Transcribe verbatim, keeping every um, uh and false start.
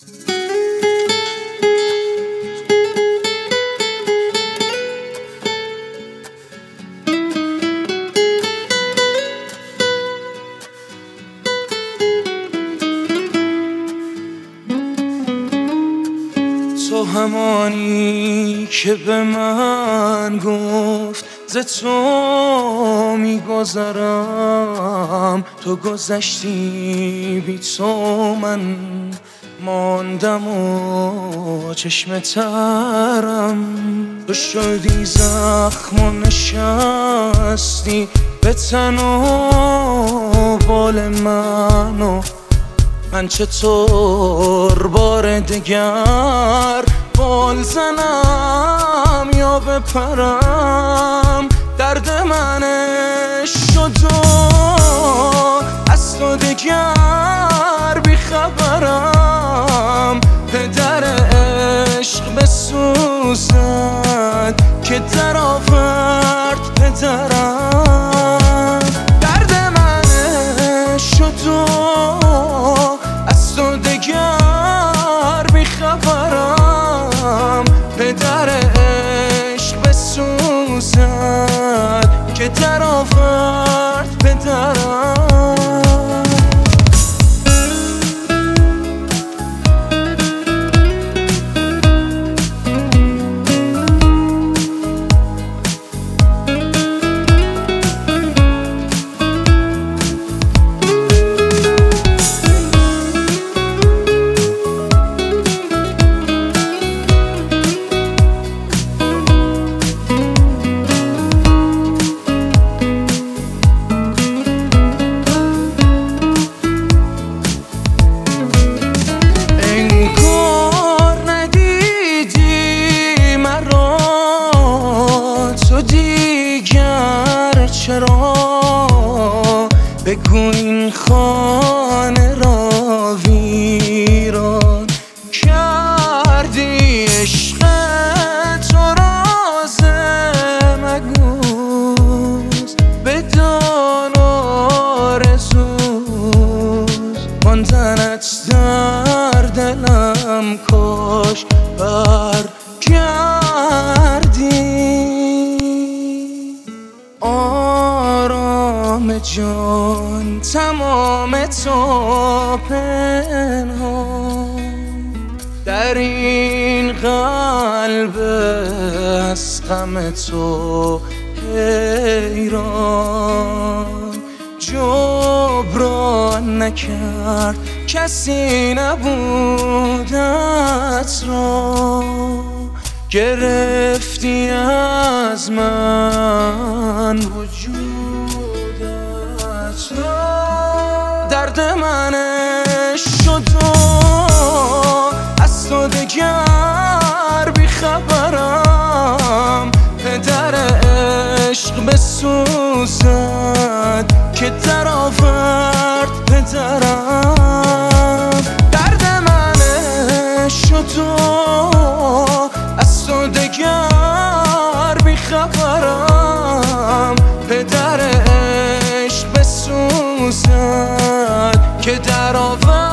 تو همانی که به من گفت ز تو میگذرم، تو گذشتی بی تو من ماندم و چشم ترم. تو شدی زخم و نشستی به تن و بال من و من چطور بار دگر بال زنم یا بپرم. درد من شد و از تو دگر بیخبرم. پدر عشق بسوزد که در آورد پدرم. درد من شد و از تو دگر بیخبرم. پدر عشق بسوزد که در آورد پدرم. چرا بگو این خانه را ویران کردی؟ عشق تو راز مگوست بدان آرزوست. ماندنت در دلم کاش برگردی. آرام جان تمام تو پنهان در این قلب از غم تو حیران. جبران نکرد کسی نبودت را، گرفتی از من وجودت را. درد من شد و از تو دگر بیخبرم. پدر عشق بسوزد که در آورد پدرم. درد من شد و از تو دگر بیخبرم. پدر عشق بسوزد که در آورد